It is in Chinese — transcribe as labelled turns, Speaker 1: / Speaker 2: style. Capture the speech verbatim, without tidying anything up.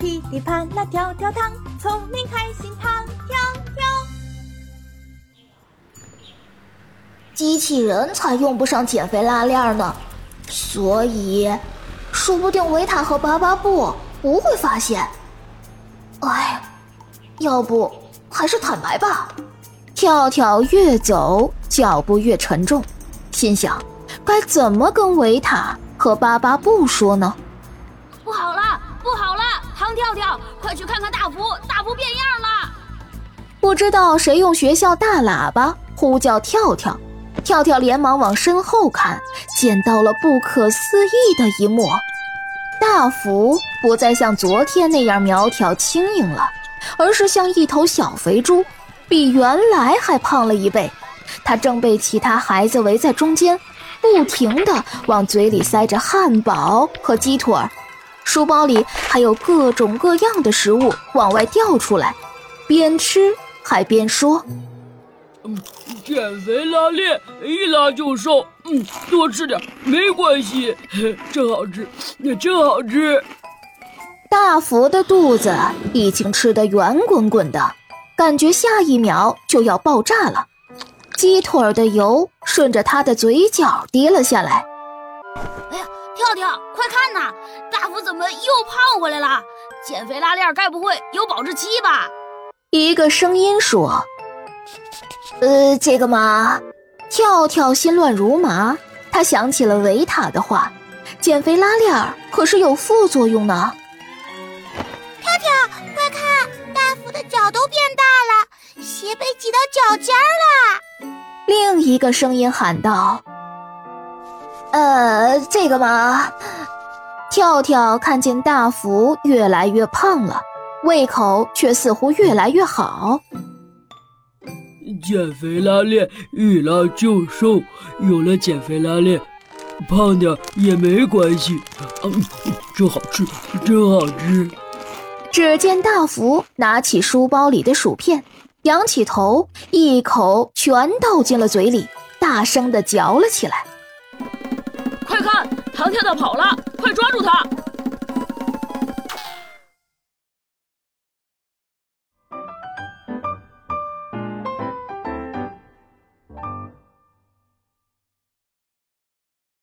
Speaker 1: 噼里啪啦跳跳糖，聪明开心糖跳跳。
Speaker 2: 机器人才用不上减肥拉链呢，所以说不定维塔和巴巴布不会发现。哎，要不还是坦白吧。跳跳越走脚步越沉重，心想该怎么跟维塔和巴巴布说呢？
Speaker 3: 不好了，不好了，唐跳跳，快去看看大福，大福变样了！
Speaker 2: 不知道谁用学校大喇叭呼叫跳跳，跳跳连忙往身后看，见到了不可思议的一幕。大福不再像昨天那样苗条轻盈了，而是像一头小肥猪，比原来还胖了一倍。他正被其他孩子围在中间，不停地往嘴里塞着汉堡和鸡腿，书包里还有各种各样的食物往外掉出来，边吃还边说：
Speaker 4: 嗯，减肥拉链一拉就瘦，嗯，多吃点没关系，真好吃，真好吃。
Speaker 2: 大福的肚子已经吃得圆滚滚的，感觉下一秒就要爆炸了。鸡腿的油顺着他的嘴角滴了下来。
Speaker 3: 哎呀，跳跳，快看呐，大福怎么又胖回来了？减肥拉链该不会有保质期吧？
Speaker 2: 一个声音说：呃，这个嘛。跳跳心乱如麻，他想起了维塔的话，减肥拉链可是有副作用呢。
Speaker 5: 跳跳，快看，大福的脚都变大了，鞋被挤到脚尖了。
Speaker 2: 另一个声音喊道：呃，这个嘛。跳跳看见大福越来越胖了，胃口却似乎越来越好。
Speaker 4: 减肥拉链一拉就瘦，有了减肥拉链，胖点也没关系。嗯，真好吃，真好吃。
Speaker 2: 只见大福拿起书包里的薯片，仰起头，一口全倒进了嘴里，大声地嚼了起来。
Speaker 3: 快看，唐跳跳跑了，快抓住他！